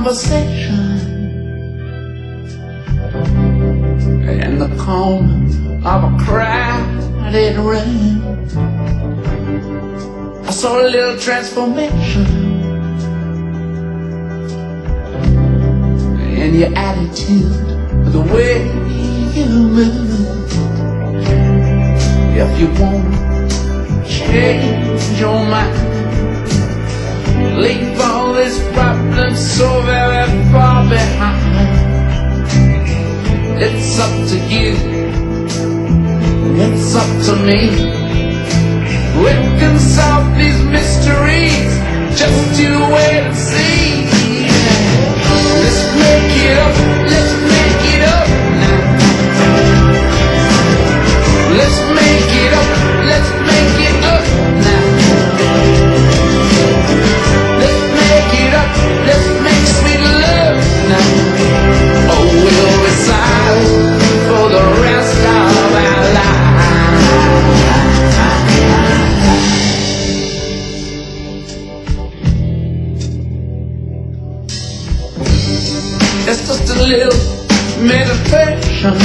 conversation in the corner of a crowded room. I saw a little transformation in your attitude, the way you move. If you want to change your mind, leave all these problems so very far behind. It's up to you, it's up to me. We can solve these mysteries, just you wait and see. Let's make it up, let's make it up now. Let's make it up, let's make it up now. Let's make it up, let's make sweet love now. Oh, we'll reside for the rest of our lives. It's just a little meditation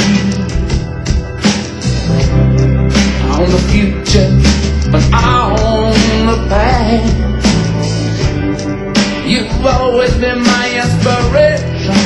on the future, but on the past. You've always been my inspiration,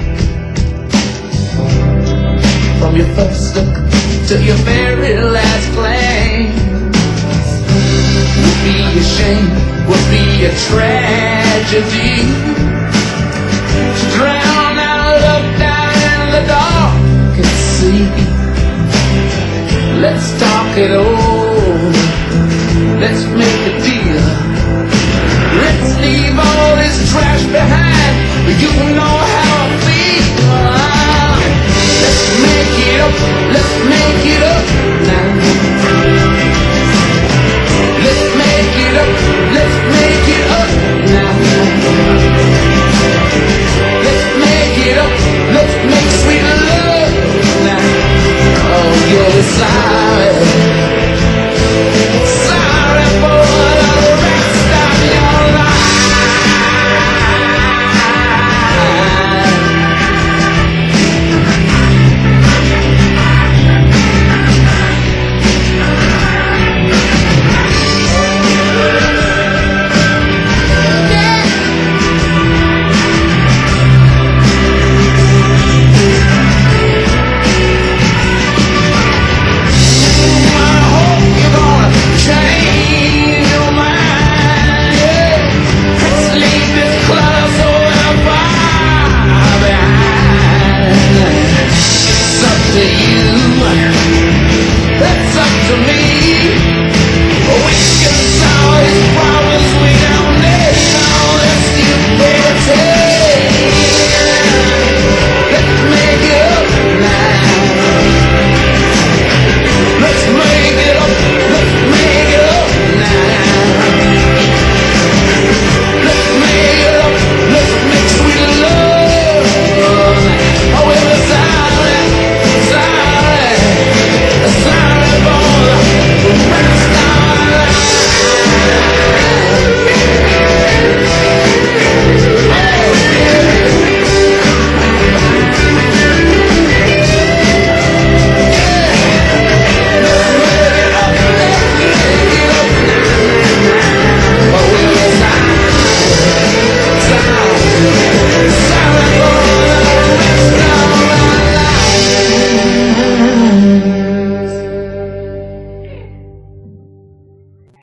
from your first look to your very last glance. Would be a shame, would be a tragedy to drown our love down in the dark and sea. Let's talk it over, let's make a deal. Let's leave all this trash behind. You know